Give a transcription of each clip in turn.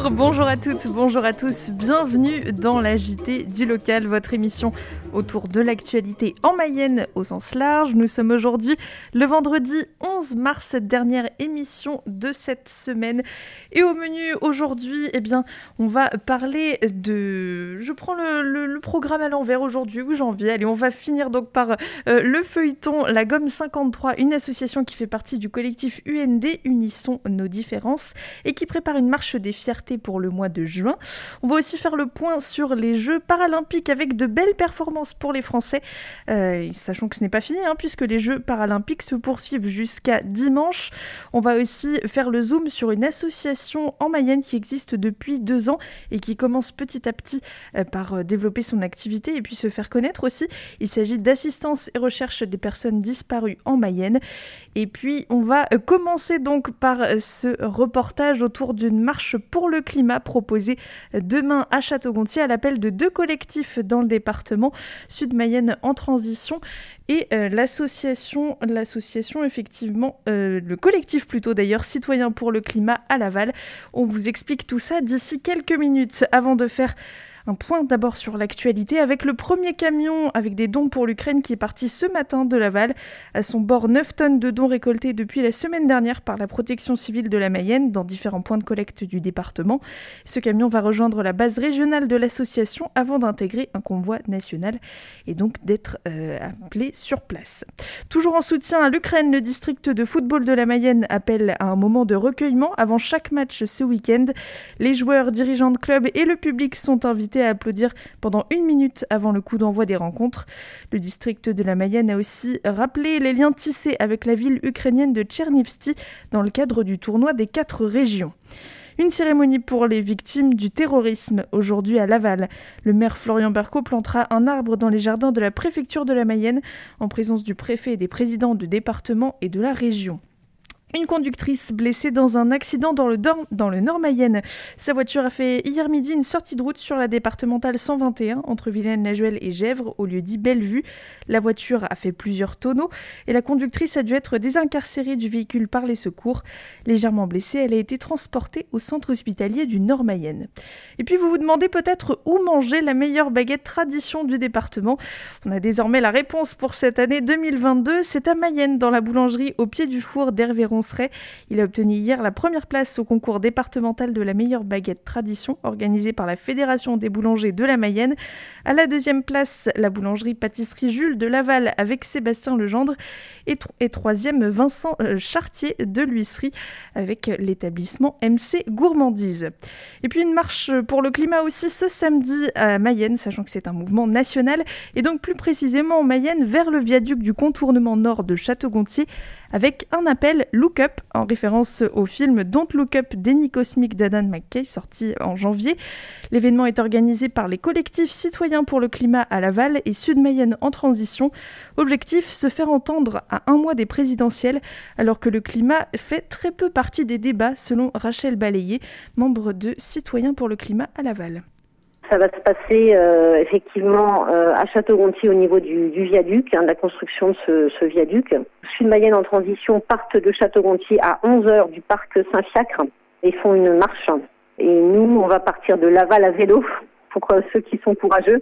Bonjour à toutes, bonjour à tous, bienvenue dans la JT du local, votre émission autour de l'actualité en Mayenne au sens large. Nous sommes aujourd'hui le vendredi 11 mars, cette dernière émission de cette semaine. Et au menu aujourd'hui, on va parler de... Je prends le programme à l'envers aujourd'hui, ou janvier. Allez, on va finir donc par le feuilleton La Gomme 53, une association qui fait partie du collectif UND, Unissons nos différences, et qui prépare une marche des fiertés pour le mois de juin. On va aussi faire le point sur les Jeux paralympiques avec de belles performances pour les Français. Sachant que ce n'est pas fini, puisque les Jeux paralympiques se poursuivent jusqu'à dimanche. On va aussi faire le zoom sur une association en Mayenne qui existe depuis 2 ans et qui commence petit à petit par développer son activité et puis se faire connaître aussi. Il s'agit d'assistance et recherche des personnes disparues en Mayenne. Et puis, on va commencer donc par ce reportage autour d'une marche pour le climat proposée demain à Château-Gontier à l'appel de 2 collectifs dans le département, Sud-Mayenne en transition et l'association effectivement, le collectif plutôt d'ailleurs, Citoyens pour le climat à Laval. On vous explique tout ça d'ici quelques minutes avant de faire un point d'abord sur l'actualité avec le premier camion avec des dons pour l'Ukraine qui est parti ce matin de Laval. À son bord, 9 tonnes de dons récoltés depuis la semaine dernière par la protection civile de la Mayenne dans différents points de collecte du département. Ce camion va rejoindre la base régionale de l'association avant d'intégrer un convoi national et donc d'être appelé sur place. Toujours en soutien à l'Ukraine, le district de football de la Mayenne appelle à un moment de recueillement avant chaque match ce week-end. Les joueurs, dirigeants de club et le public sont invités à applaudir pendant 1 minute avant le coup d'envoi des rencontres. Le district de la Mayenne a aussi rappelé les liens tissés avec la ville ukrainienne de Tchernivtsi dans le cadre du tournoi des 4 régions. Une cérémonie pour les victimes du terrorisme aujourd'hui à Laval. Le maire Florian Berco plantera un arbre dans les jardins de la préfecture de la Mayenne en présence du préfet et des présidents de département et de la région. Une conductrice blessée dans un accident dans le Nord-Mayenne. Sa voiture a fait hier midi une sortie de route sur la départementale 121 entre Vilaine-la-Juelle et Gesvres au lieu dit Bellevue. La voiture a fait plusieurs tonneaux et la conductrice a dû être désincarcérée du véhicule par les secours. Légèrement blessée, elle a été transportée au centre hospitalier du Nord-Mayenne. Et puis vous vous demandez peut-être où manger la meilleure baguette tradition du département. On a désormais la réponse pour cette année 2022. C'est à Mayenne, dans la boulangerie au pied du four d'Hervé Ronceret. Il a obtenu hier la première place au concours départemental de la meilleure baguette tradition organisé par la Fédération des boulangers de la Mayenne. À la 2e place, la boulangerie-pâtisserie Jules de Laval avec Sébastien Legendre et 3e, Vincent Chartier de l'Huisserie avec l'établissement MC Gourmandise. Et puis une marche pour le climat aussi ce samedi à Mayenne, sachant que c'est un mouvement national et donc plus précisément en Mayenne vers le viaduc du contournement nord de Château-Gontier avec un appel Look Up, en référence au film Don't Look Up déni cosmique d'Adam McKay, sorti en janvier. L'événement est organisé par les collectifs Citoyens pour le climat à Laval et Sud-Mayenne en transition. Objectif, se faire entendre à 1 mois des présidentielles, alors que le climat fait très peu partie des débats, selon Rachel Balayé, membre de Citoyens pour le climat à Laval. Ça va se passer effectivement à Château-Gontier au niveau du viaduc, de la construction de ce viaduc. Sud-Mayenne en transition partent de Château-Gontier à 11h du parc Saint-Fiacre et font une marche. Et nous, on va partir de Laval à vélo pour ceux qui sont courageux.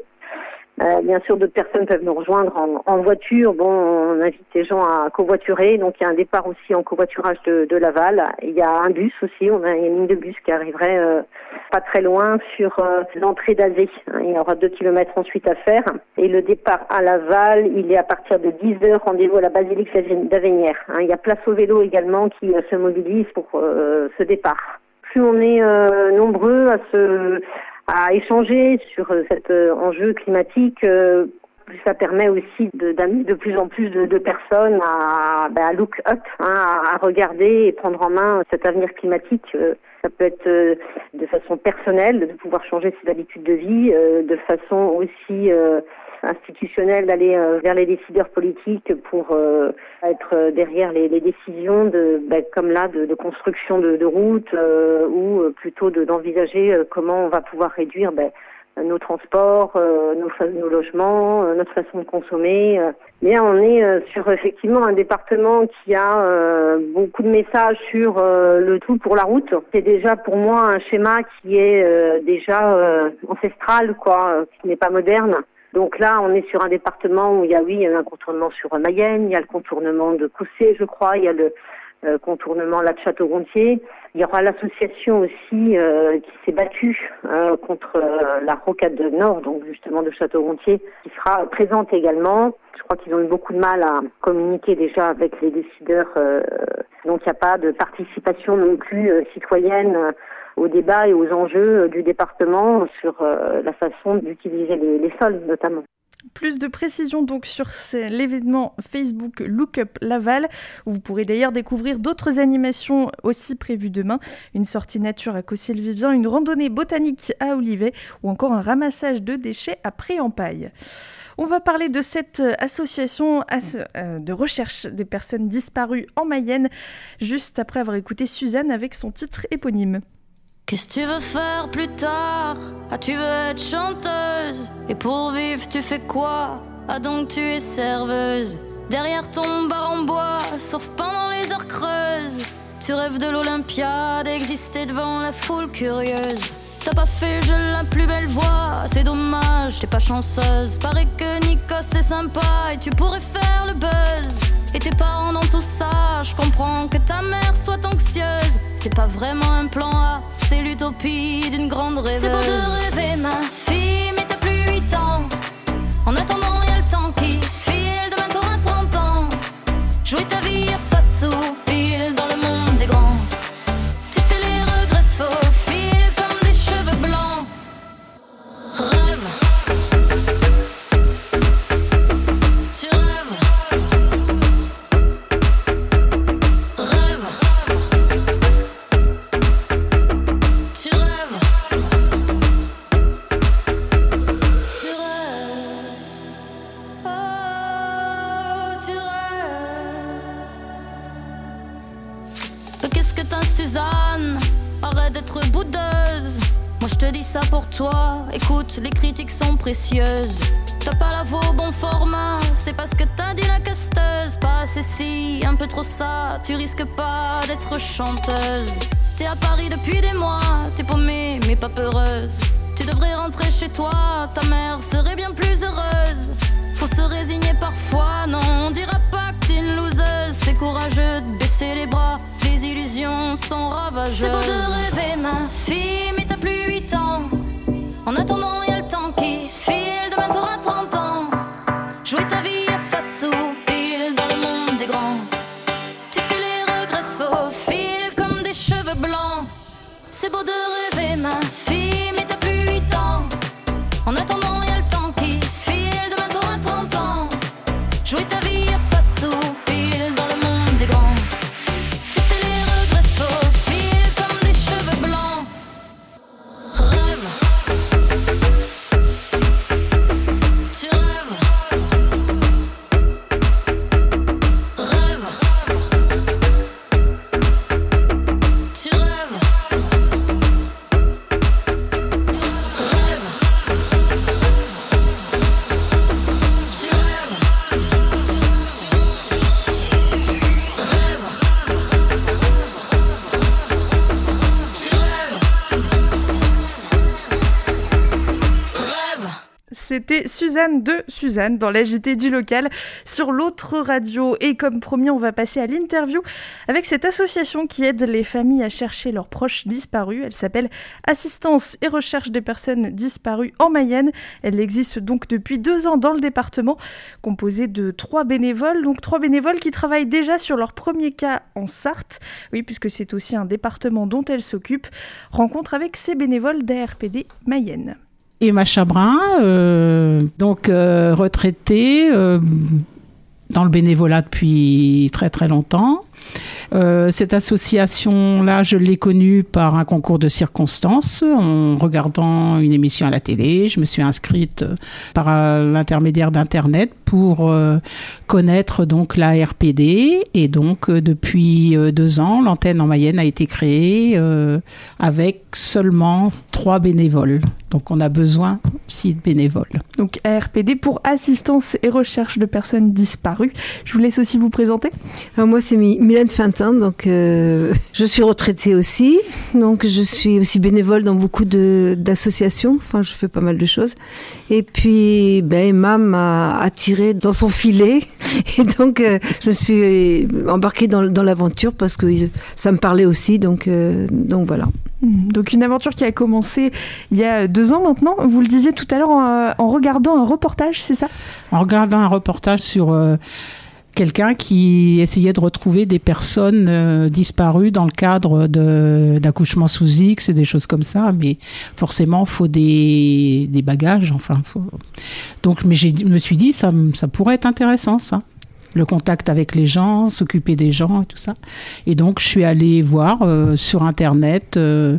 Bien sûr, d'autres personnes peuvent nous rejoindre en voiture. Bon, on invite les gens à covoiturer. Donc, il y a un départ aussi en covoiturage de Laval. Il y a un bus aussi. On a une ligne de bus qui arriverait pas très loin sur l'entrée d'Azé. Il y aura 2 kilomètres ensuite à faire. Et le départ à Laval, il est à partir de 10h. Rendez-vous à la basilique d'Avenières. Il y a place au vélo également qui se mobilise pour ce départ. Plus on est nombreux à échanger sur cet enjeu climatique, plus ça permet aussi d'amener de plus en plus de personnes à look up, à regarder et prendre en main cet avenir climatique. Ça peut être de façon personnelle, de pouvoir changer ses habitudes de vie, de façon aussi institutionnelle, d'aller vers les décideurs politiques pour être derrière les décisions comme là de construction de routes ou plutôt d'envisager comment on va pouvoir réduire nos transports, nos logements, notre façon de consommer. Mais on est sur effectivement un département qui a beaucoup de messages sur le tout pour la route. C'est déjà pour moi un schéma qui est déjà ancestral, qui n'est pas moderne. Donc là, on est sur un département où il y a un contournement sur Mayenne, il y a le contournement de Cossé, je crois, il y a le contournement là de Château-Gontier. Il y aura l'association aussi qui s'est battue contre la rocade nord, donc justement de Château-Gontier, qui sera présente également. Je crois qu'ils ont eu beaucoup de mal à communiquer déjà avec les décideurs. Donc il n'y a pas de participation non plus citoyenne au débat et aux enjeux du département sur la façon d'utiliser les sols notamment. Plus de précisions donc sur l'événement Facebook Look Up Laval, où vous pourrez d'ailleurs découvrir d'autres animations aussi prévues demain, une sortie nature à Cossé-le-Vivien, une randonnée botanique à Olivet ou encore un ramassage de déchets à Pré-en-Paille. On va parler de cette association de recherche des personnes disparues en Mayenne, juste après avoir écouté Suzanne avec son titre éponyme. Qu'est-ce que tu veux faire plus tard? Ah, tu veux être chanteuse? Et pour vivre, tu fais quoi? Ah, donc tu es serveuse. Derrière ton bar en bois, sauf pendant les heures creuses. Tu rêves de l'Olympia, d'exister devant la foule curieuse. T'as pas fait je la plus belle voix, c'est dommage, t'es pas chanceuse. Paraît que Nikos c'est sympa et tu pourrais faire le buzz. Et tes parents dans tout ça, je comprends que ta mère soit anxieuse. C'est pas vraiment un plan A, c'est l'utopie d'une grande rêveuse. C'est beau de rêver ma fille, mais t'as plus 8 ans. En attendant y'a le temps qui file, demain t'auras 30 ans. Jouer ta vie à face au pile dans le monde des grands. Tu sais les regrets se faufilent comme des cheveux blancs. Rêve. Tu rêves. Rêve. Tu rêves. Tu rêves. Oh, tu rêves. Qu'est-ce que t'as, Suzanne? Arrête d'être boudeuse. Moi je te dis ça pour toi. Écoute, les critiques sont précieuses. T'as pas la voix au bon format, c'est parce que t'as dit la casteuse. Pas assez si, un peu trop ça. Tu risques pas d'être chanteuse. T'es à Paris depuis des mois, t'es paumée mais pas peureuse. Tu devrais rentrer chez toi, ta mère serait bien plus heureuse. Faut se résigner parfois, non, on dira pas que t'es une loseuse. C'est courageux de baisser les bras, les illusions sont ravageuses. C'est beau de rêver ma fille, mais t'as plus 8 ans. En attendant y'a le temps qui file, demain t'auras 30 ans. Jouer ta vie à face au pile dans le monde des grands. Tu sais les regrets se faufilent comme des cheveux blancs. C'est beau de rêver ma fille, mais t'as plus 8 ans. En attendant y'a le temps qui file, demain t'auras 30 ans. Jouer ta vie à face au pile dans le monde des grands. Tu sais les regrets se faufilent comme des cheveux blancs. Rêve. Tu rêves. Rêve. Tu rêves. Rêve. Tu rêves. Rêve. Tu rêves. Rêve. C'était Suzanne de Suzanne dans la JT du local sur l'autre radio. Et comme promis, on va passer à l'interview avec cette association qui aide les familles à chercher leurs proches disparus. Elle s'appelle Assistance et Recherche des personnes disparues en Mayenne. Elle existe donc depuis 2 ans dans le département, composée de 3 bénévoles. Donc 3 bénévoles qui travaillent déjà sur leur premier cas en Sarthe. Oui, puisque c'est aussi un département dont elle s'occupe. Rencontre avec ces bénévoles d'ARPD Mayenne. Emma Chabrin, retraitée, dans le bénévolat depuis très très longtemps. Cette association-là, je l'ai connue par un concours de circonstances, en regardant une émission à la télé. Je me suis inscrite par l'intermédiaire d'Internet pour connaître donc la RPD. Et donc, depuis 2 ans, l'antenne en Mayenne a été créée avec seulement 3 bénévoles. Donc, on a besoin aussi de bénévoles. Donc, ARPD pour Assistance et Recherche de Personnes Disparues. Je vous laisse aussi vous présenter. Alors moi, c'est Mylène Fintin, donc je suis retraitée aussi. Donc, je suis aussi bénévole dans beaucoup d'associations. Enfin, je fais pas mal de choses. Et puis, Emma m'a attirée dans son filet. Et donc, je me suis embarquée dans l'aventure parce que ça me parlait aussi. Donc voilà. Donc une aventure qui a commencé il y a 2 ans maintenant. Vous le disiez tout à l'heure en regardant un reportage, c'est ça ? En regardant un reportage sur quelqu'un qui essayait de retrouver des personnes disparues dans le cadre d'accouchements sous X et des choses comme ça. Mais forcément, il faut des bagages. Enfin, donc, mais je me suis dit, ça pourrait être intéressant, ça. Le contact avec les gens, s'occuper des gens et tout ça. Et donc, je suis allée voir sur Internet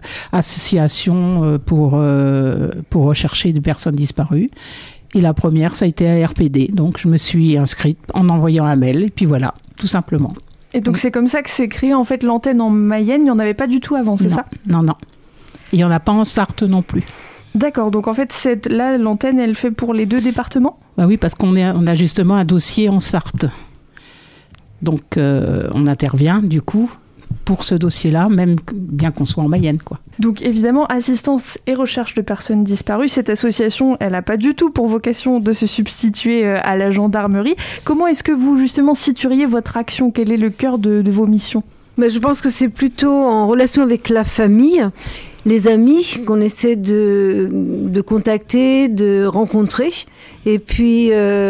association pour rechercher des personnes disparues. Et la première, ça a été ARPD. Donc, je me suis inscrite en envoyant un mail. Et puis voilà, tout simplement. Et donc, c'est comme ça que s'est créée en fait l'antenne en Mayenne. Il n'y en avait pas du tout avant, c'est ça ? Non. Il n'y en a pas en Sarthe non plus. D'accord, donc en fait, là, l'antenne, elle fait pour les 2 départements ? Bah oui, parce qu'on a justement un dossier en Sarthe. Donc, on intervient, du coup, pour ce dossier-là, même bien qu'on soit en Mayenne, quoi. Donc, évidemment, Assistance et Recherche de Personnes Disparues, cette association, elle n'a pas du tout pour vocation de se substituer à la gendarmerie. Comment est-ce que vous, justement, situeriez votre action ? Quel est le cœur de vos missions ? Je pense que c'est plutôt en relation avec la famille, les amis qu'on essaie de contacter, de rencontrer, et puis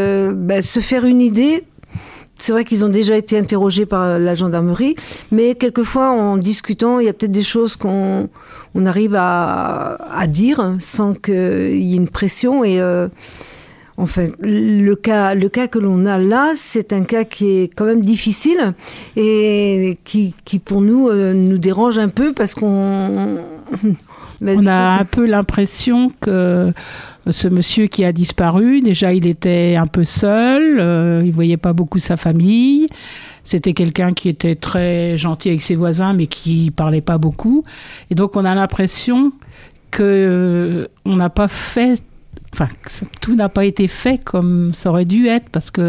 se faire une idée. C'est vrai qu'ils ont déjà été interrogés par la gendarmerie, mais quelquefois, en discutant, il y a peut-être des choses qu'on arrive à dire sans qu'il y ait une pression. Et enfin, le cas que l'on a là, c'est un cas qui est quand même difficile et qui pour nous dérange un peu parce qu'on... On a un peu l'impression que ce monsieur qui a disparu, déjà il était un peu seul, il ne voyait pas beaucoup sa famille. C'était quelqu'un qui était très gentil avec ses voisins, mais qui ne parlait pas beaucoup. Et donc on a l'impression qu'on n'a pas fait... Enfin, tout n'a pas été fait comme ça aurait dû être.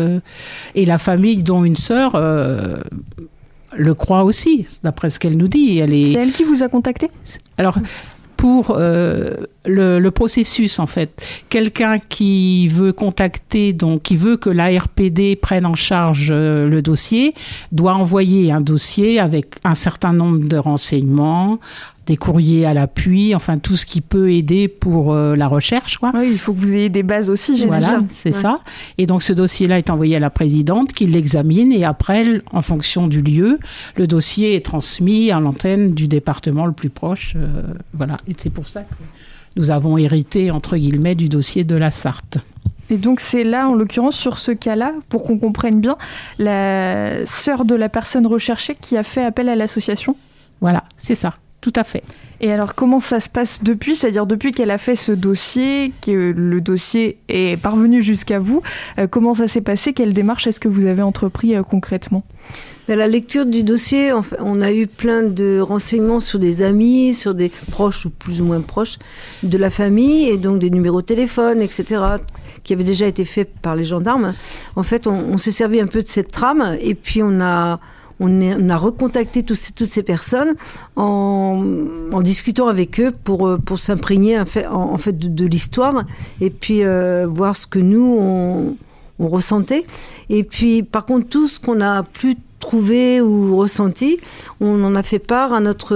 Et la famille, dont une sœur... le croit aussi, d'après ce qu'elle nous dit. C'est elle qui vous a contacté ? Alors, pour le processus, en fait, quelqu'un qui veut contacter, donc qui veut que l'ARPD prenne en charge le dossier, doit envoyer un dossier avec un certain nombre de renseignements, des courriers à l'appui, enfin tout ce qui peut aider pour la recherche, quoi. Oui, il faut que vous ayez des bases aussi, j'ai Voilà, c'est ça. Et donc ce dossier-là est envoyé à la présidente qui l'examine et après, en fonction du lieu, le dossier est transmis à l'antenne du département le plus proche. Voilà, et c'est pour ça que nous avons hérité, entre guillemets, du dossier de la Sarthe. Et donc c'est là, en l'occurrence, sur ce cas-là, pour qu'on comprenne bien, la sœur de la personne recherchée qui a fait appel à l'association ? Voilà, c'est ça. Tout à fait. Et alors, comment ça se passe depuis ? C'est-à-dire, depuis qu'elle a fait ce dossier, que le dossier est parvenu jusqu'à vous, comment ça s'est passé ? Quelle démarche est-ce que vous avez entrepris concrètement ? À la lecture du dossier, on a eu plein de renseignements sur des amis, sur des proches ou plus ou moins proches de la famille, et donc des numéros de téléphone, etc., qui avaient déjà été faits par les gendarmes. En fait, on s'est servi un peu de cette trame, et puis on a recontacté toutes ces personnes en discutant avec eux pour s'imprégner en fait de l'histoire et puis voir ce que nous on ressentait. Et puis par contre tout ce qu'on a pu trouver ou ressenti, on en a fait part à notre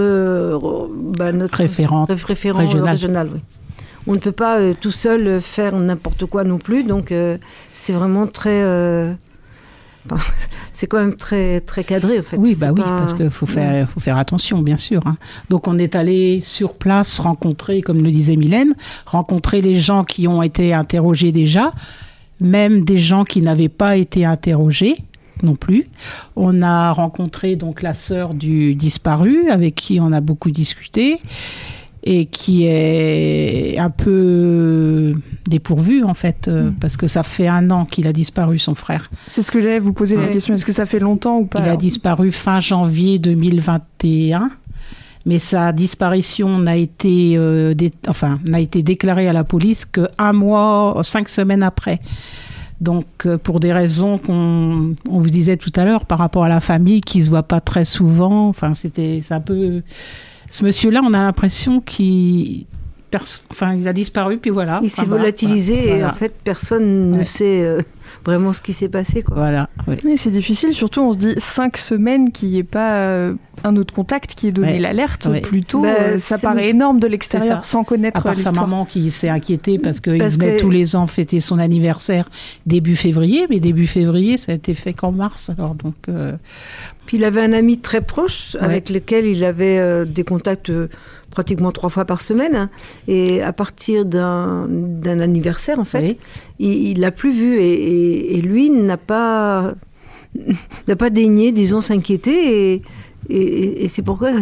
référent régional. Oui. On ne peut pas tout seul faire n'importe quoi non plus, donc c'est vraiment très... c'est quand même très, très cadré, en fait. Oui, parce qu'il faut faire attention, bien sûr. Hein. Donc, on est allé sur place rencontrer, comme le disait Mylène, rencontrer les gens qui ont été interrogés déjà, même des gens qui n'avaient pas été interrogés non plus. On a rencontré donc la sœur du disparu, avec qui on a beaucoup discuté, et qui est un peu dépourvue en fait, parce que ça fait 1 an qu'il a disparu, son frère. C'est ce que j'allais vous poser la question, est-ce que ça fait longtemps ou pas? Il a disparu fin janvier 2021, mais sa disparition n'a été, n'a été déclarée à la police que 1 mois, 5 semaines après. Donc, pour des raisons qu'on vous disait tout à l'heure, par rapport à la famille, qui ne se voit pas très souvent, c'est un peu... Ce monsieur-là, on a l'impression qu'il a disparu, puis voilà. Il s'est volatilisé et en fait, personne ne sait vraiment ce qui s'est passé, quoi. Voilà. Oui. Mais c'est difficile, surtout on se dit 5 semaines qu'il n'y ait pas un autre contact qui ait donné l'alerte plus tôt. Ça paraît énorme de l'extérieur, sans connaître l'histoire. À part sa maman qui s'est inquiétée parce qu'il venait tous les ans fêter son anniversaire début février, mais début février, ça a été fait qu'en mars. Alors donc... Puis il avait un ami très proche avec lequel il avait des contacts pratiquement 3 fois par semaine. Et à partir d'un anniversaire, en fait, il l'a plus vu. Et lui n'a pas daigné, disons, s'inquiéter. Et c'est pourquoi...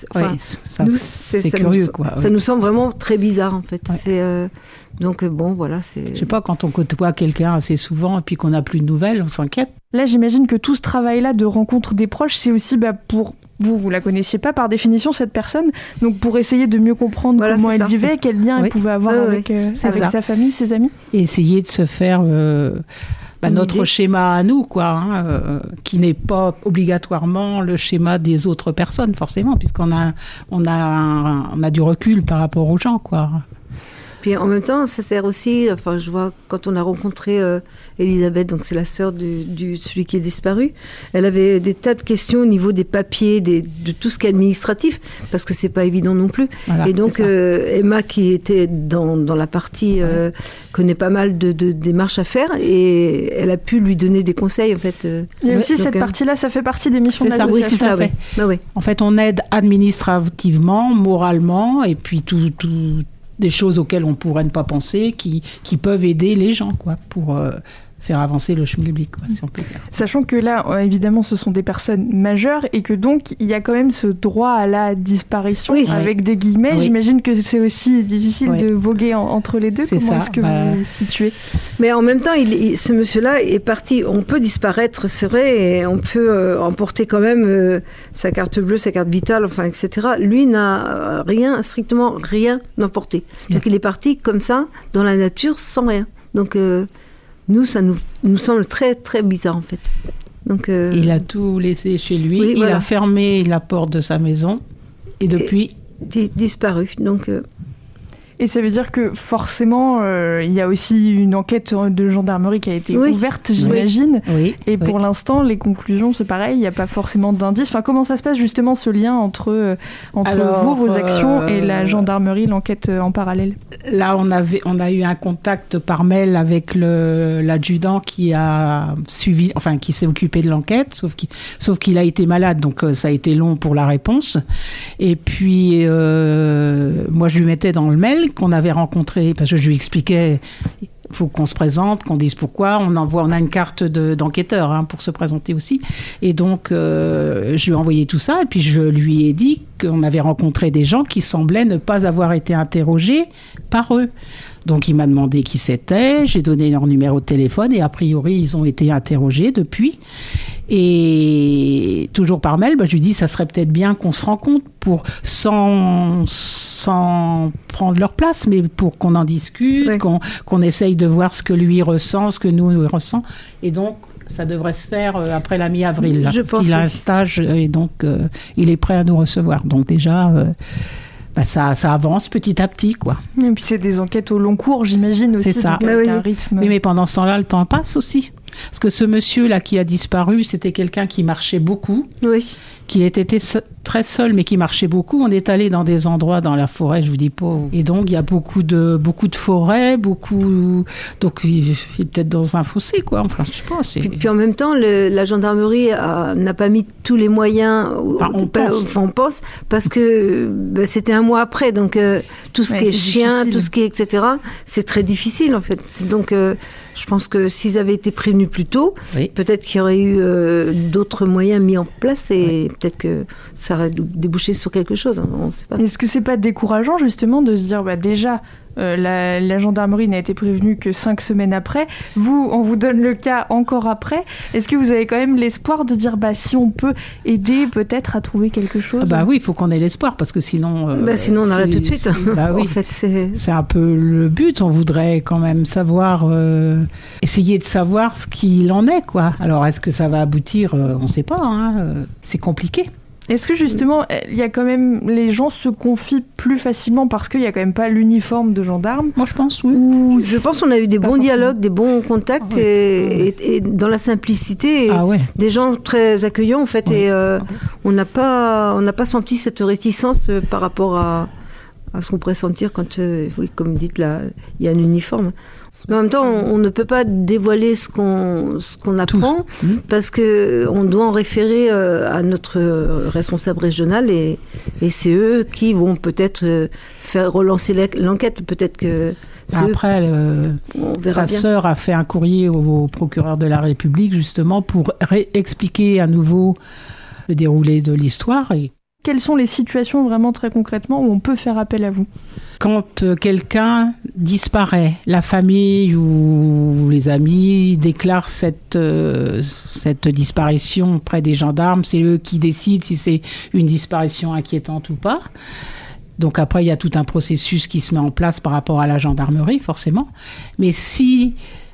c'est curieux, quoi. Ça nous semble vraiment très bizarre, en fait. Ouais. Donc, bon, voilà. Je sais pas, quand on côtoie quelqu'un assez souvent et puis qu'on n'a plus de nouvelles, on s'inquiète. Là, j'imagine que tout ce travail-là de rencontre des proches, c'est aussi pour... Vous la connaissiez pas par définition, cette personne, donc pour essayer de mieux comprendre comment elle vivait, quel lien elle pouvait avoir avec sa famille, ses amis. Et essayer de se faire notre schéma à nous, quoi, qui n'est pas obligatoirement le schéma des autres personnes, forcément, puisqu'on a du recul par rapport aux gens, quoi. Puis en même temps, ça sert aussi, je vois, quand on a rencontré Elisabeth, donc c'est la sœur de celui qui est disparu, elle avait des tas de questions au niveau des papiers, de tout ce qui est administratif, parce que c'est pas évident non plus. Voilà, et donc Emma, qui était dans la partie, connaît pas mal de démarches à faire, et elle a pu lui donner des conseils, en fait. Il y a aussi cette partie-là, ça fait partie des missions de l'association. Oui, c'est ça, oui. Oui. En fait, on aide administrativement, moralement, et puis tout des choses auxquelles on ne pourrait ne pas penser, qui peuvent aider les gens, quoi, pour faire avancer le schmilblick, quoi, si on peut dire. Sachant que là, évidemment, ce sont des personnes majeures et que donc, il y a quand même ce droit à la disparition, avec des guillemets. Oui. J'imagine que c'est aussi difficile de voguer entre les deux. Comment est-ce que vous situez? Mais en même temps, ce monsieur-là est parti. On peut disparaître, c'est vrai, et on peut emporter quand même sa carte bleue, sa carte vitale, etc. Lui n'a strictement rien emporté. Donc il est parti comme ça, dans la nature, sans rien. Donc... nous, ça nous semble très, très bizarre, en fait. Donc, il a tout laissé chez lui, il a fermé la porte de sa maison, et depuis... disparu, donc... Et ça veut dire que forcément, il y a aussi une enquête de gendarmerie qui a été ouverte, j'imagine. Oui. Et pour l'instant, les conclusions, c'est pareil, il n'y a pas forcément d'indices. Comment ça se passe justement, ce lien entre vos actions et la gendarmerie, l'enquête en parallèle? Là, on a eu un contact par mail avec l'adjudant qui a suivi, qui s'est occupé de l'enquête, sauf qu'il a été malade, donc ça a été long pour la réponse. Et puis, moi, je lui mettais dans le mail qu'on avait rencontré, parce que je lui expliquais, il faut qu'on se présente, qu'on dise pourquoi, on a une carte d'enquêteur pour se présenter aussi, et donc je lui ai envoyé tout ça, et puis je lui ai dit qu'on avait rencontré des gens qui semblaient ne pas avoir été interrogés par eux. Donc il m'a demandé qui c'était, j'ai donné leur numéro de téléphone, et a priori ils ont été interrogés depuis. Et toujours par mail, je lui dis ça serait peut-être bien qu'on se rencontre sans prendre leur place, mais pour qu'on en discute, qu'on essaye de voir ce que lui ressent, ce que nous ressent. Et donc ça devrait se faire après la mi-avril, là, parce qu'il a un stage et donc il est prêt à nous recevoir. Donc déjà... ça avance petit à petit, quoi. Et puis c'est des enquêtes au long cours, j'imagine aussi. C'est ça. Donc avec un rythme. Oui, mais pendant ce temps-là, le temps passe aussi. Parce que ce monsieur-là qui a disparu, c'était quelqu'un qui marchait beaucoup. Oui. Qui était très seul, mais qui marchait beaucoup. On est allé dans des endroits dans la forêt, je vous dis pas. Et donc, il y a beaucoup de forêts, donc, il est peut-être dans un fossé, quoi. Je sais pas. Puis en même temps, la gendarmerie n'a pas mis tous les moyens. On pense, parce que c'était un mois après. Donc, tout ce qui est chien, tout ce qui est etc., c'est très difficile, en fait. Donc, Je pense que s'ils avaient été prévenus plus tôt, Oui. peut-être qu'il y aurait eu d'autres moyens mis en place et peut-être que ça aurait débouché sur quelque chose. On ne sait pas. Est-ce que c'est pas décourageant justement de se dire déjà la gendarmerie n'a été prévenue que 5 semaines après, on vous donne le cas encore après, est-ce que vous avez quand même l'espoir de dire si on peut aider peut-être à trouver quelque chose? Oui, il faut qu'on ait l'espoir parce que sinon... Sinon on arrête tout de suite. Oui. En fait, c'est un peu le but, on voudrait quand même savoir, essayer de savoir ce qu'il en est, quoi. Alors est-ce que ça va aboutir? On ne sait pas, hein. C'est compliqué. Est-ce que justement, il y a quand même, les gens se confient plus facilement parce qu'il n'y a quand même pas l'uniforme de gendarme? Moi, je pense, oui. Je pense qu'on a eu des bons dialogues, des bons contacts et dans la simplicité, des gens très accueillants en fait. Et on n'a pas senti cette réticence par rapport à ce qu'on pourrait sentir quand, comme vous dites là, il y a un uniforme. Mais en même temps, on ne peut pas dévoiler ce qu'on apprend parce qu'on doit en référer à notre responsable régional et c'est eux qui vont peut-être faire relancer l'enquête. Peut-être que après, sa sœur a fait un courrier au procureur de la République justement pour expliquer à nouveau le déroulé de l'histoire. Quelles sont les situations vraiment très concrètement où on peut faire appel à vous? Quand quelqu'un disparaît, la famille ou les amis déclarent cette disparition auprès des gendarmes, c'est eux qui décident si c'est une disparition inquiétante ou pas. Donc après, il y a tout un processus qui se met en place par rapport à la gendarmerie, forcément. Mais si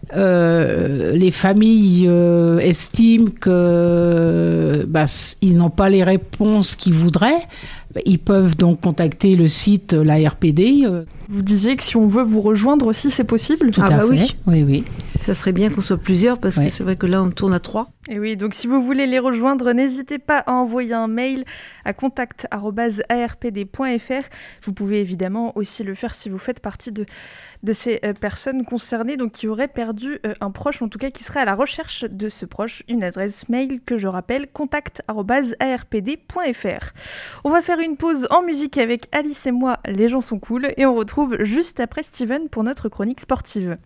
les familles estiment que ils n'ont pas les réponses qu'ils voudraient, ils peuvent donc contacter le site, la RPD. Vous disiez que si on veut vous rejoindre aussi, c'est possible? Tout à fait. Oui. Ça serait bien qu'on soit plusieurs parce que c'est vrai que là, on tourne à 3. Et oui, donc si vous voulez les rejoindre, n'hésitez pas à envoyer un mail à contact@arpd.fr. Vous pouvez évidemment aussi le faire si vous faites partie de ces personnes concernées, donc qui auraient perdu un proche, en tout cas qui seraient à la recherche de ce proche. Une adresse mail que je rappelle, contact@arpd.fr. On va faire une pause en musique avec Alice et moi, les gens sont cool, et on retrouve juste après Steven pour notre chronique sportive.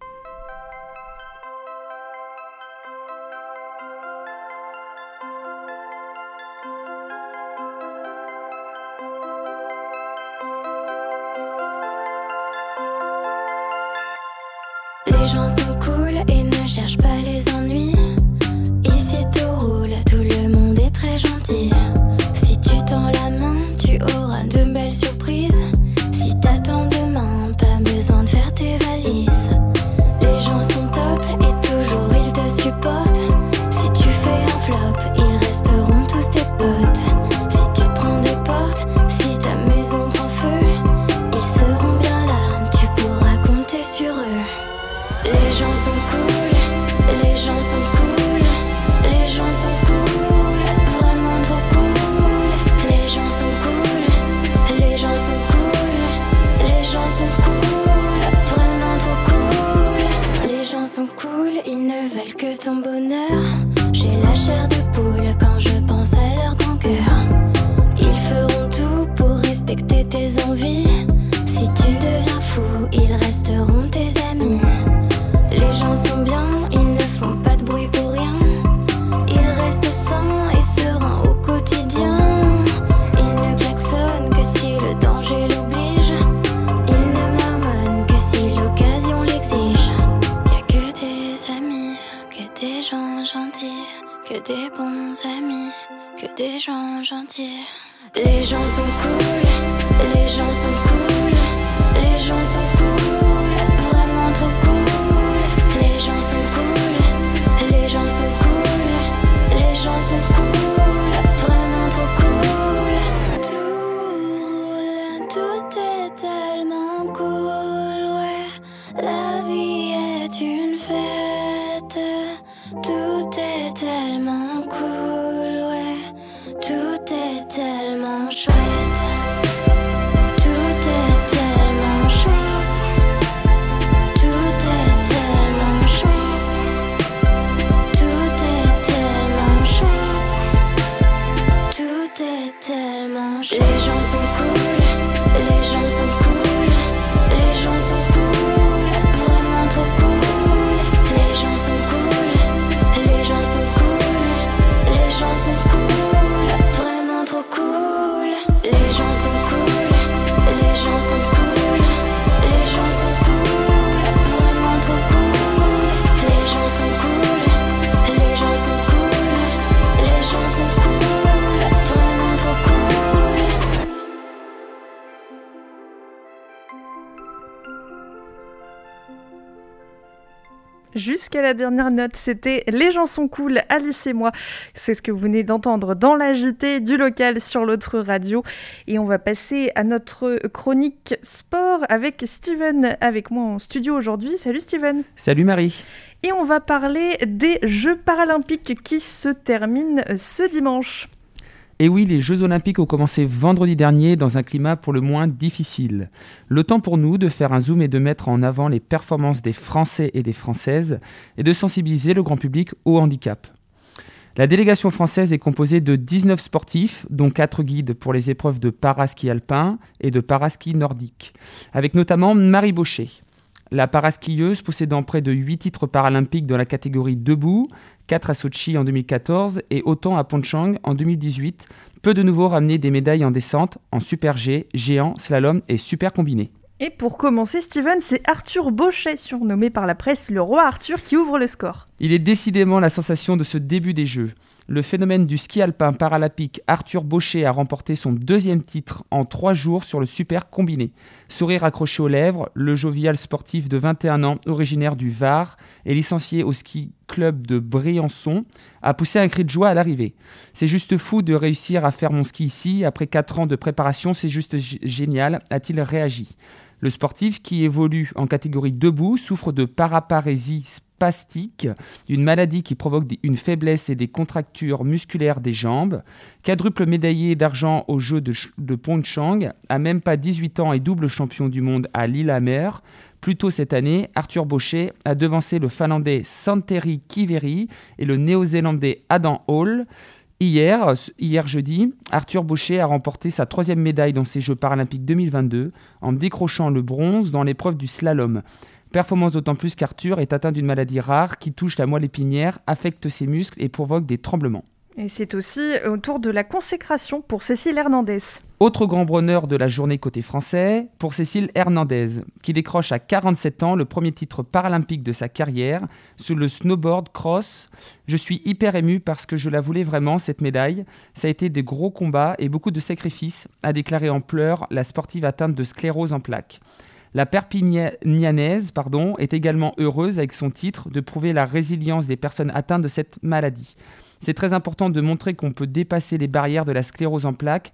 Les gens sont cool et ne cherchent pas les ennuis. Ici tout roule, tout le monde est très gentil. Si tu tends la main, tu auras de belles surprises. Si t'attends demain, pas besoin de faire tes valises. Les gens sont top et toujours ils te supportent. Si tu fais un flop, ils resteront tous tes potes. Si tu te prends des portes, si ta maison prend feu, ils seront bien là, tu pourras compter sur eux. Les gens sont cool, les gens sont cool, les gens sont cool, vraiment trop cool. Les gens sont cool, les gens sont cool, les gens sont cool, vraiment trop cool. Les gens sont cool, ils ne veulent que ton bonheur. J'ai la chair de poule quand je pense à leur grand cœur. Ils feront tout pour respecter tes envies. Si tu deviens fou, ils resteront tes amis. Les gens sont bien, ils ne font pas de bruit pour rien. Ils restent sains et sereins au quotidien. Ils ne klaxonnent que si le danger l'oblige. Ils ne marmonnent que si l'occasion l'exige. Y'a que des amis, que des gens gentils, que des bons amis, que des gens gentils. Les gens sont cool, les gens sont cool, les gens sont cool, vraiment trop cool. Les gens sont cool, les gens sont cool, les gens sont cool, vraiment trop cool. Tout est tellement cool, ouais. La vie est une fête. Tout est tellement cool, ouais. Tout est tellement chouette. Jusqu'à la dernière note, c'était Les gens sont cool, Alice et moi. C'est ce que vous venez d'entendre dans la JT du local sur l'autre radio. Et on va passer à notre chronique sport avec Steven, avec moi en studio aujourd'hui. Salut Steven. Salut Marie. Et on va parler des Jeux paralympiques qui se terminent ce dimanche. Et oui, les Jeux Olympiques ont commencé vendredi dernier dans un climat pour le moins difficile. Le temps pour nous de faire un zoom et de mettre en avant les performances des Français et des Françaises et de sensibiliser le grand public au handicap. La délégation française est composée de 19 sportifs, dont 4 guides pour les épreuves de paraski alpin et de paraski nordique, avec notamment Marie Baucher. La paraskieuse possédant près de 8 titres paralympiques dans la catégorie debout, 4 à Sochi en 2014 et autant à Pyeongchang en 2018, peut de nouveau ramener des médailles en descente, en super G, géant, slalom et super combiné. Et pour commencer, Steven, c'est Arthur Baucher, surnommé par la presse le roi Arthur, qui ouvre le score. Il est décidément la sensation de ce début des Jeux. Le phénomène du ski alpin paralympique Arthur Baucher a remporté son 2e titre en 3 jours sur le super combiné. Sourire accroché aux lèvres, le jovial sportif de 21 ans, originaire du Var et licencié au ski club de Briançon, a poussé un cri de joie à l'arrivée. C'est juste fou de réussir à faire mon ski ici. Après 4 ans de préparation, c'est juste génial, a-t-il réagi. Le sportif, qui évolue en catégorie debout, souffre de paraparésie spastique, une maladie qui provoque une faiblesse et des contractures musculaires des jambes. Quadruple médaillé d'argent aux Jeux de Pyeongchang, à même pas 18 ans et double champion du monde à Lillehammer. Plus tôt cette année, Arthur Baucher a devancé le Finlandais Santeri Kiveri et le Néo-Zélandais Adam Hall. Hier jeudi, Arthur Baucher a remporté sa 3e médaille dans ces Jeux paralympiques 2022 en décrochant le bronze dans l'épreuve du slalom. Performance d'autant plus qu'Arthur est atteint d'une maladie rare qui touche la moelle épinière, affecte ses muscles et provoque des tremblements. Et c'est aussi au tour de la consécration pour Cécile Hernandez. Autre grand bonheur de la journée côté français, pour Cécile Hernandez, qui décroche à 47 ans le premier titre paralympique de sa carrière sur le snowboard cross. Je suis hyper ému parce que je la voulais vraiment, cette médaille. Ça a été des gros combats et beaucoup de sacrifices, a déclaré en pleurs la sportive atteinte de sclérose en plaques. La Perpignanaise est également heureuse avec son titre de prouver la résilience des personnes atteintes de cette maladie. C'est très important de montrer qu'on peut dépasser les barrières de la sclérose en plaques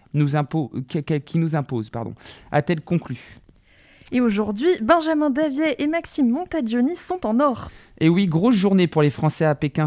qui nous impose, a-t-elle conclu. Et aujourd'hui, Benjamin Davier et Maxime Montagioni sont en or. Et oui, grosse journée pour les Français à Pékin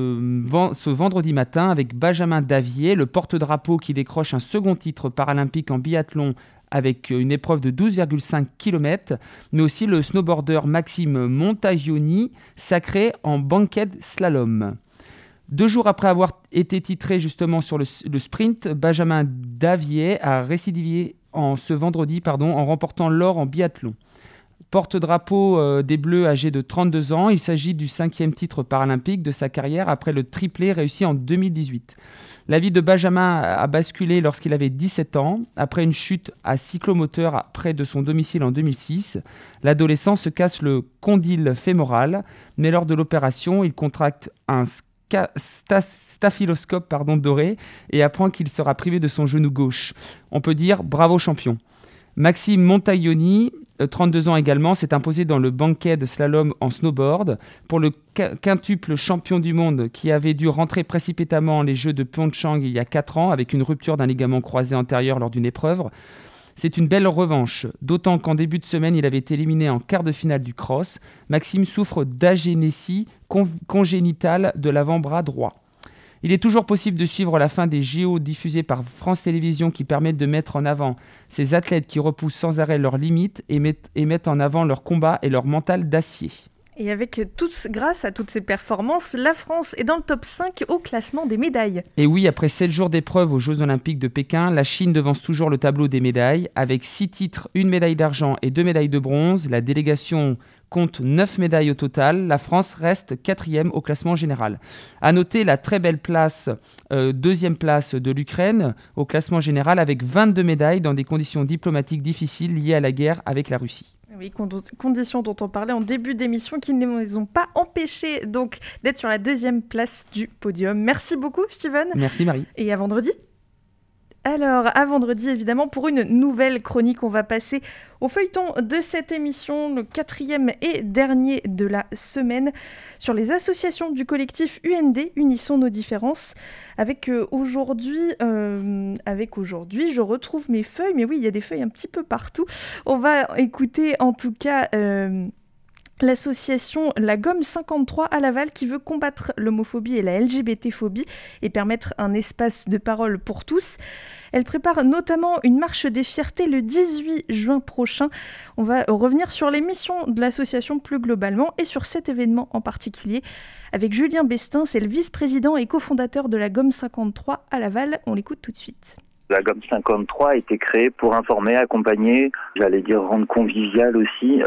ce vendredi matin avec Benjamin Davier, le porte-drapeau qui décroche un second titre paralympique en biathlon avec une épreuve de 12,5 km, mais aussi le snowboarder Maxime Montagioni, sacré en banquette slalom. 2 jours après avoir été titré justement sur le sprint, Benjamin Davier a récidivé ce vendredi en remportant l'or en biathlon. Porte-drapeau des Bleus âgé de 32 ans, il s'agit du 5e titre paralympique de sa carrière après le triplé réussi en 2018. La vie de Benjamin a basculé lorsqu'il avait 17 ans, après une chute à cyclomoteur près de son domicile en 2006. L'adolescent se casse le condyle fémoral, mais lors de l'opération, il contracte un staphyloscope doré et apprend qu'il sera privé de son genou gauche. On peut dire bravo champion. Maxime Montagioni, 32 ans également, s'est imposé dans le banquet de slalom en snowboard. Pour le quintuple champion du monde qui avait dû rentrer précipitamment les Jeux de Pyeongchang il y a 4 ans avec une rupture d'un ligament croisé antérieur lors d'une épreuve, c'est une belle revanche, d'autant qu'en début de semaine, il avait été éliminé en quart de finale du cross. Maxime souffre d'agénésie congénitale de l'avant-bras droit. Il est toujours possible de suivre la fin des JO diffusés par France Télévisions qui permettent de mettre en avant ces athlètes qui repoussent sans arrêt leurs limites et mettent en avant leur combat et leur mental d'acier. Et grâce à toutes ces performances, la France est dans le top 5 au classement des médailles. Et oui, après 7 jours d'épreuve aux Jeux Olympiques de Pékin, la Chine devance toujours le tableau des médailles. Avec 6 titres, 1 médaille d'argent et 2 médailles de bronze, la délégation compte 9 médailles au total. La France reste 4e au classement général. À noter la très belle place, 2e place de l'Ukraine au classement général avec 22 médailles dans des conditions diplomatiques difficiles liées à la guerre avec la Russie. Oui, conditions dont on parlait en début d'émission qui ne les ont pas empêchés donc d'être sur la 2e place du podium. Merci beaucoup, Steven. Merci, Marie. Et à vendredi. Alors, à vendredi, évidemment, pour une nouvelle chronique, on va passer au feuilleton de cette émission, le 4e et dernier de la semaine, sur les associations du collectif UND, Unissons nos différences. Avec aujourd'hui, je retrouve mes feuilles, mais oui, il y a des feuilles un petit peu partout. On va écouter en tout cas... l'association La Gomme 53 à Laval qui veut combattre l'homophobie et la LGBT-phobie et permettre un espace de parole pour tous. Elle prépare notamment une marche des fiertés le 18 juin prochain. On va revenir sur les missions de l'association plus globalement et sur cet événement en particulier. Avec Julien Bestin, c'est le vice-président et cofondateur de La Gomme 53 à Laval. On l'écoute tout de suite. La Gomme 53 a été créée pour informer, accompagner, rendre convivial aussi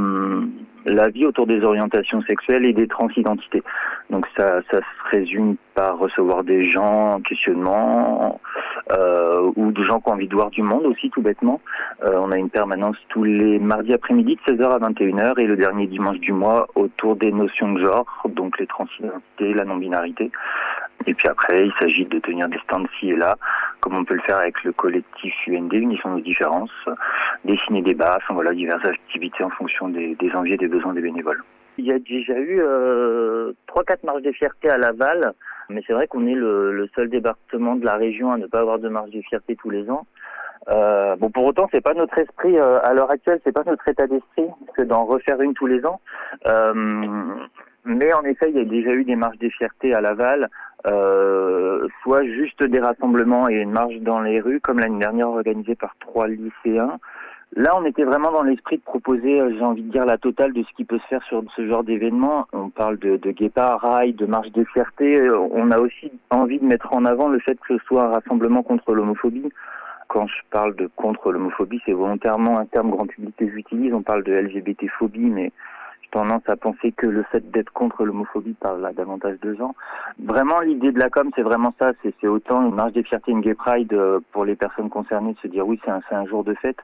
la vie autour des orientations sexuelles et des transidentités. Donc ça se résume par recevoir des gens en questionnement ou des gens qui ont envie de voir du monde aussi, tout bêtement. On a une permanence tous les mardis après-midi de 16h à 21h et le dernier dimanche du mois autour des notions de genre, donc les transidentités, la non-binarité. Et puis après, il s'agit de tenir des stands ci et là, comme on peut le faire avec le collectif UND, Unissons nos différences, dessiner des bas, diverses activités en fonction des envies et des besoins des bénévoles. Il y a déjà eu 3-4 marches des fiertés à Laval, mais c'est vrai qu'on est le seul département de la région à ne pas avoir de marche des fiertés tous les ans. Pour autant, c'est pas notre esprit à l'heure actuelle, c'est pas notre état d'esprit que d'en refaire une tous les ans. Mais en effet, il y a déjà eu des marches des fiertés à Laval, soit juste des rassemblements et une marche dans les rues, comme l'année dernière organisée par 3 lycéens. Là, on était vraiment dans l'esprit de proposer, la totale de ce qui peut se faire sur ce genre d'événement. On parle de guépard, rail, de marche des fiertés. On a aussi envie de mettre en avant le fait que ce soit un rassemblement contre l'homophobie. Quand je parle de contre l'homophobie, c'est volontairement un terme grand public que j'utilise. On parle de LGBT-phobie, mais j'ai tendance à penser que le fait d'être contre l'homophobie parle à davantage de gens. Vraiment, l'idée de la com, c'est vraiment ça. C'est autant une marche des fiertés, une gay pride pour les personnes concernées, de se dire oui, c'est un jour de fête,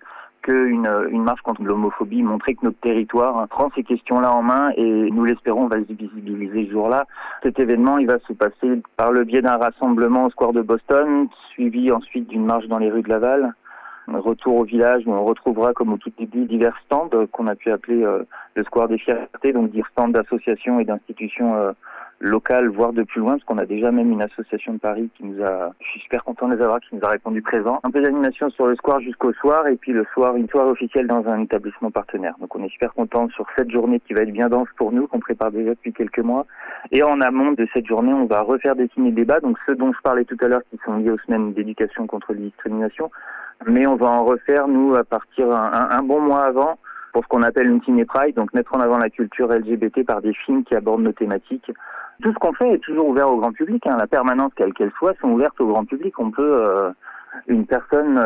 qu'une marche contre l'homophobie, montrer que notre territoire prend ces questions-là en main et nous l'espérons, on va se visibiliser ce jour-là. Cet événement, il va se passer par le biais d'un rassemblement au square de Boston, suivi ensuite d'une marche dans les rues de Laval. Un retour au village où on retrouvera, comme au tout début, divers stands qu'on a pu appeler le square des fiertés, donc dire stands d'associations et d'institutions locales, voire de plus loin, parce qu'on a déjà même une association de Paris je suis super content de les avoir, qui nous a répondu présent. Un peu d'animation sur le square jusqu'au soir, et puis le soir, une soirée officielle dans un établissement partenaire. Donc on est super content sur cette journée qui va être bien dense pour nous, qu'on prépare déjà depuis quelques mois. Et en amont de cette journée, on va refaire des ciné-débats, donc ceux dont je parlais tout à l'heure, qui sont liés aux semaines d'éducation contre les discriminations. Mais on va en refaire, nous, à partir un bon mois avant, pour ce qu'on appelle une ciné-pride, donc mettre en avant la culture LGBT par des films qui abordent nos thématiques. Tout ce qu'on fait est toujours ouvert au grand public. La permanence, quelle qu'elle soit, sont ouvertes au grand public. On peut, une personne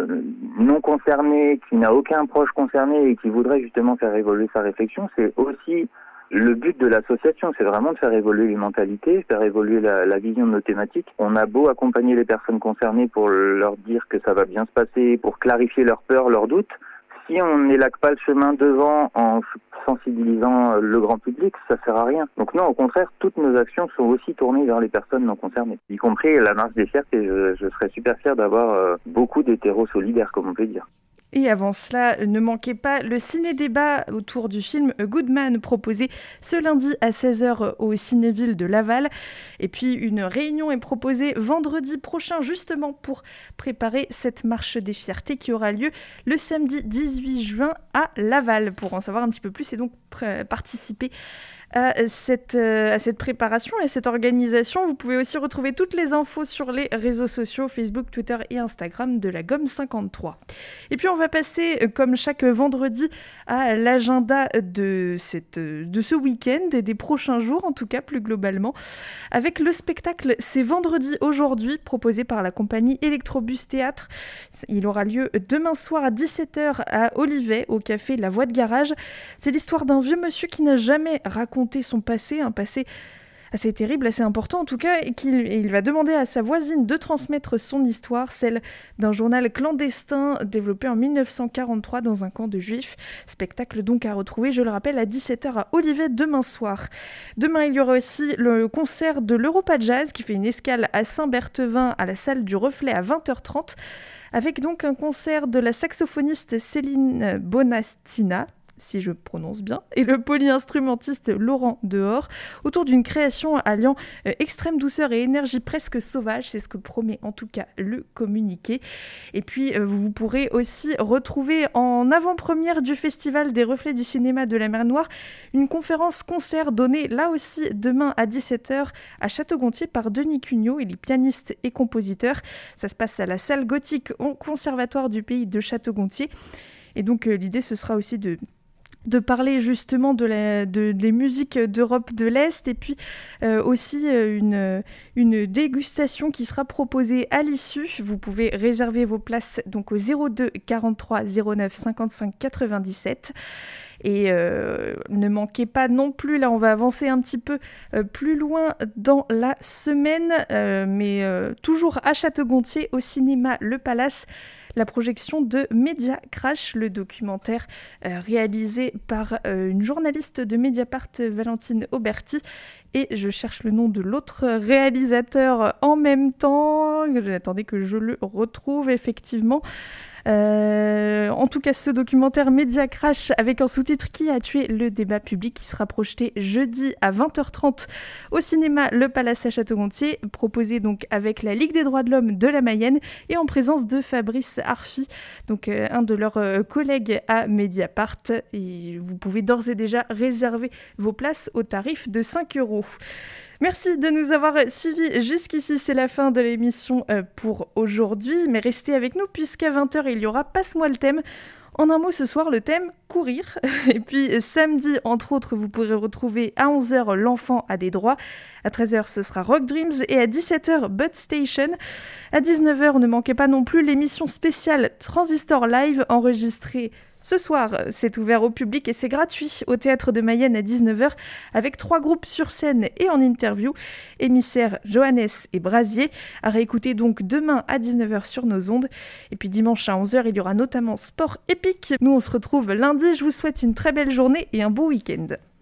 non concernée, qui n'a aucun proche concerné et qui voudrait justement faire évoluer sa réflexion, c'est aussi le but de l'association, c'est vraiment de faire évoluer les mentalités, faire évoluer la vision de nos thématiques. On a beau accompagner les personnes concernées pour leur dire que ça va bien se passer, pour clarifier leurs peurs, leurs doutes. Si on n'élague pas le chemin devant en sensibilisant le grand public, ça sert à rien. Donc non, au contraire, toutes nos actions sont aussi tournées vers les personnes non concernées, y compris la marche des fiertés. Je serais super fier d'avoir beaucoup d'hétéros solidaires, comme on peut dire. Et avant cela, ne manquez pas le ciné-débat autour du film A Good Man proposé ce lundi à 16h au Cinéville de Laval. Et puis une réunion est proposée vendredi prochain justement pour préparer cette marche des fiertés qui aura lieu le samedi 18 juin à Laval. Pour en savoir un petit peu plus et donc participer à cette préparation et à cette organisation. Vous pouvez aussi retrouver toutes les infos sur les réseaux sociaux, Facebook, Twitter et Instagram de la Gomme 53. Et puis on va passer, comme chaque vendredi, à l'agenda de ce week-end et des prochains jours, en tout cas plus globalement, avec le spectacle C'est vendredi aujourd'hui, proposé par la compagnie Electrobus Théâtre. Il aura lieu demain soir à 17h à Olivet, au café La Voie de Garage. C'est l'histoire d'un vieux monsieur qui n'a jamais raconté son passé, un passé assez terrible, assez important en tout cas, et il va demander à sa voisine de transmettre son histoire, celle d'un journal clandestin développé en 1943 dans un camp de juifs. Spectacle donc à retrouver, je le rappelle, à 17h à Olivet demain soir. Demain, il y aura aussi le concert de l'Europa Jazz qui fait une escale à Saint-Berthevin à la salle du Reflet à 20h30, avec donc un concert de la saxophoniste Céline Bonastina, si je prononce bien, et le polyinstrumentiste Laurent Dehors, autour d'une création alliant extrême douceur et énergie presque sauvage, c'est ce que promet en tout cas le communiqué. Et puis vous pourrez aussi retrouver en avant-première du Festival des Reflets du cinéma de la Mer Noire une conférence-concert donnée là aussi demain à 17h à Château-Gontier par Denis Cugnot, il est pianiste et compositeur. Ça se passe à la salle gothique au Conservatoire du Pays de Château-Gontier. Et donc l'idée ce sera aussi de parler justement des musiques d'Europe de l'Est, et puis aussi une dégustation qui sera proposée à l'issue. Vous pouvez réserver vos places donc au 02 43 09 55 97. Et ne manquez pas non plus, là on va avancer un petit peu plus loin dans la semaine, mais toujours à Château-Gontier, au cinéma Le Palace, la projection de Media Crash, le documentaire réalisé par une journaliste de Mediapart, Valentine Auberti, et je cherche le nom de l'autre réalisateur en même temps. Attendez que je le retrouve effectivement. En tout cas, ce documentaire Media Crash avec un sous-titre qui a tué le débat public, qui sera projeté jeudi à 20h30 au cinéma Le Palace à Château-Gontier, proposé donc avec la Ligue des droits de l'homme de la Mayenne et en présence de Fabrice Arfi, donc un de leurs collègues à Mediapart. Et vous pouvez d'ores et déjà réserver vos places au tarif de 5 €. Merci de nous avoir suivis jusqu'ici, c'est la fin de l'émission pour aujourd'hui, mais restez avec nous puisqu'à 20h il y aura Passe-moi le thème. En un mot ce soir, le thème courir. Et puis samedi, entre autres, vous pourrez retrouver à 11h L'enfant a des droits. À 13h, ce sera Rock Dreams. Et à 17h, Bud Station. À 19h, ne manquez pas non plus l'émission spéciale Transistor Live enregistrée ce soir. C'est ouvert au public et c'est gratuit au Théâtre de Mayenne à 19h avec 3 groupes sur scène et en interview. Émissaires, Johannes et Brasier. À réécouter donc demain à 19h sur nos ondes. Et puis dimanche à 11h, il y aura notamment Sport Épique. Nous, on se retrouve lundi. Je vous souhaite une très belle journée et un beau week-end.